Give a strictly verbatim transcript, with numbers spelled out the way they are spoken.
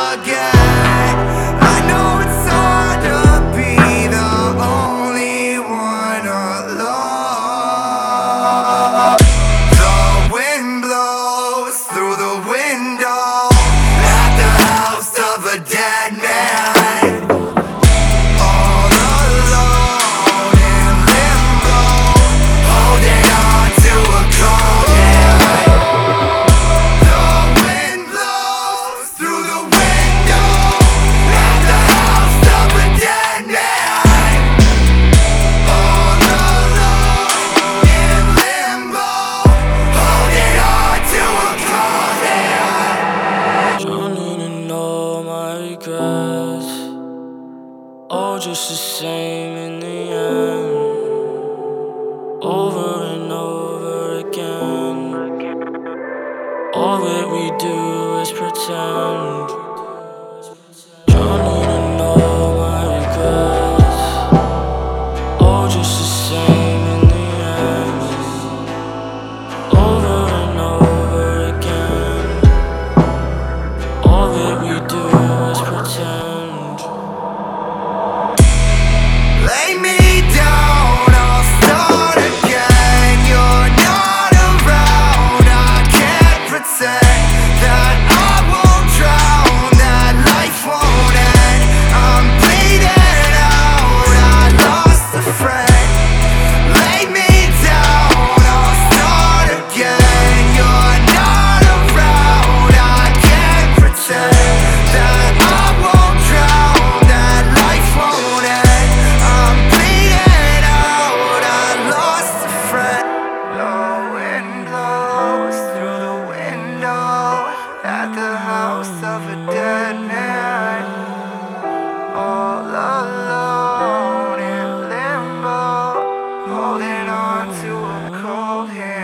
again. I know it's hard to be the only one alone. The wind blows through the window at the house of a dead man. All just the same in the end, over and over again. All that we do is pretend. Drowning in all my regrets. All just the same in the end, over and over again. All that we do is pretend. Lay me down, I'll start again. You're not around, I can't pretend that I won't drown, that life won't end. I'm bleeding out, I lost a friend. Lay me down, I'll start again. You're not around, I can't pretend that I won't drown, that life won't end. At the house of a dead man, all alone in limbo, holding on to a cold hand.